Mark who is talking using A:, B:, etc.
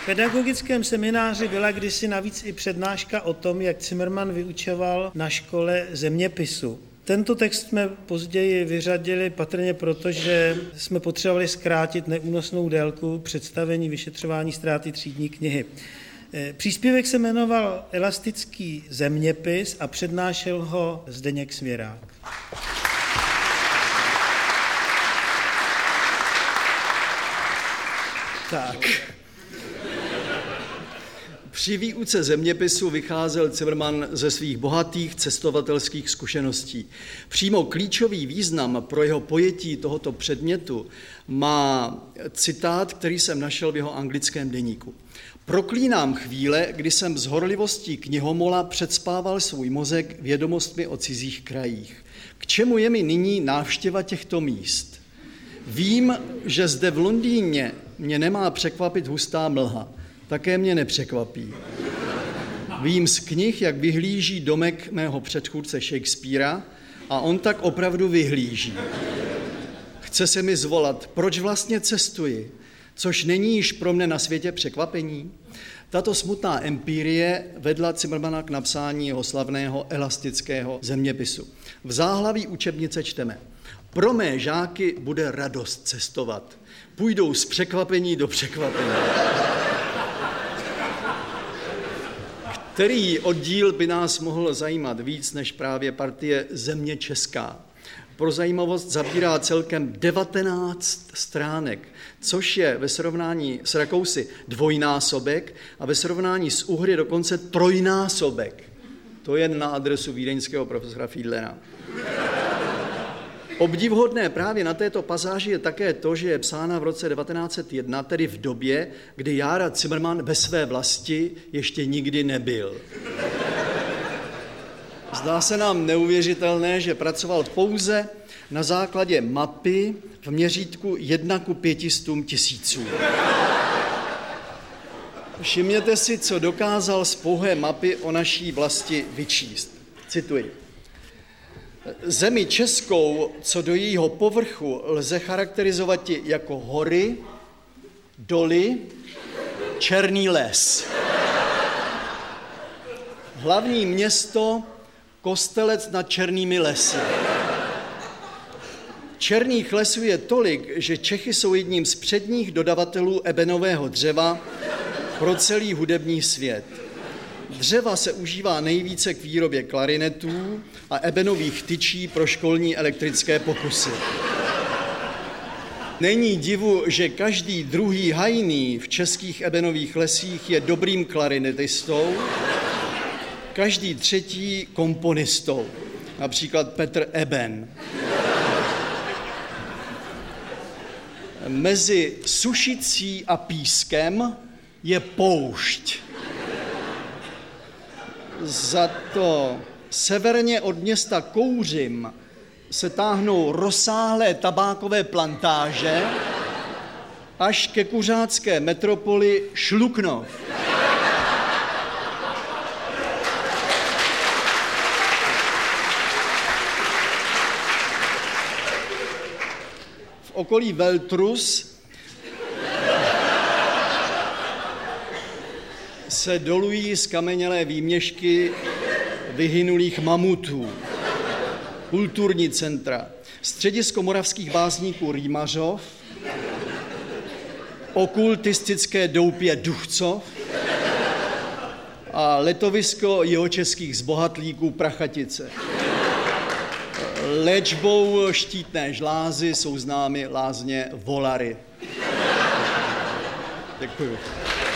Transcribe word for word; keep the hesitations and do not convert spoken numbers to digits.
A: pedagogickém semináři byla kdysi navíc i přednáška o tom, jak Zimmermann vyučoval na škole zeměpisu. Tento text jsme později vyřadili patrně proto, že jsme potřebovali zkrátit neúnosnou délku představení vyšetřování ztráty třídní knihy. Příspěvek se jmenoval Elastický zeměpis a přednášel ho Zdeněk Svěrák.
B: Tak. Při výuce zeměpisu vycházel Zimmermann ze svých bohatých cestovatelských zkušeností. Přímo klíčový význam pro jeho pojetí tohoto předmětu má citát, který jsem našel v jeho anglickém deníku. Proklínám chvíle, kdy jsem z horlivostí knihomola předspával svůj mozek vědomostmi o cizích krajích. K čemu je mi nyní návštěva těchto míst? Vím, že zde v Londýně mě nemá překvapit hustá mlha. Také mě nepřekvapí. Vím z knih, jak vyhlíží domek mého předchůdce Shakespearea a on tak opravdu vyhlíží. Chce se mi zvolat, proč vlastně cestuji, což není již pro mne na světě překvapení. Tato smutná empirie vedla Zimmermanna k napsání jeho slavného elastického zeměpisu. V záhlaví učebnice čteme: Pro mé žáky bude radost cestovat. Půjdou z překvapení do překvapení. Který oddíl by nás mohl zajímat víc než právě partie Země česká? Pro zajímavost zabírá celkem devatenáct stránek, což je ve srovnání s Rakousy dvojnásobek a ve srovnání s Uhry dokonce trojnásobek. To je na adresu vídeňského profesora Fiedlera. Obdivuhodné právě na této pasáži je také to, že je psána v roce devatenáct set jedna, tedy v době, kdy Jára Zimmermann ve své vlasti ještě nikdy nebyl. Zdá se nám neuvěřitelné, že pracoval pouze na základě mapy v měřítku jedna ku pětistům tisíců. Všimněte si, co dokázal z pouhé mapy o naší vlasti vyčíst. Cituji. Zemi českou, co do jejího povrchu lze charakterizovat jako hory, doly, černý les. Hlavní město Kostelec nad Černými lesy. Černých lesů je tolik, že Čechy jsou jedním z předních dodavatelů ebenového dřeva pro celý hudební svět. Dřeva se užívá nejvíce k výrobě klarinetů a ebenových tyčí pro školní elektrické pokusy. Není divu, že každý druhý hajný v českých ebenových lesích je dobrým klarinetistou, každý třetí komponistou, například Petr Eben. Mezi Sušicí a Pískem je poušť. Za to severně od města Kouřim se táhnou rozsáhlé tabákové plantáže až ke kuřácké metropoli Šluknov. V okolí Veltrus se dolují skamenělé výměšky vyhynulých mamutů, kulturní centra, středisko moravských básníků Rýmařov, okultistické doupě Duchcov a letovisko jihočeských zbohatlíků Prachatice. Léčbou štítné žlázy jsou známy lázně Volary. Děkuju.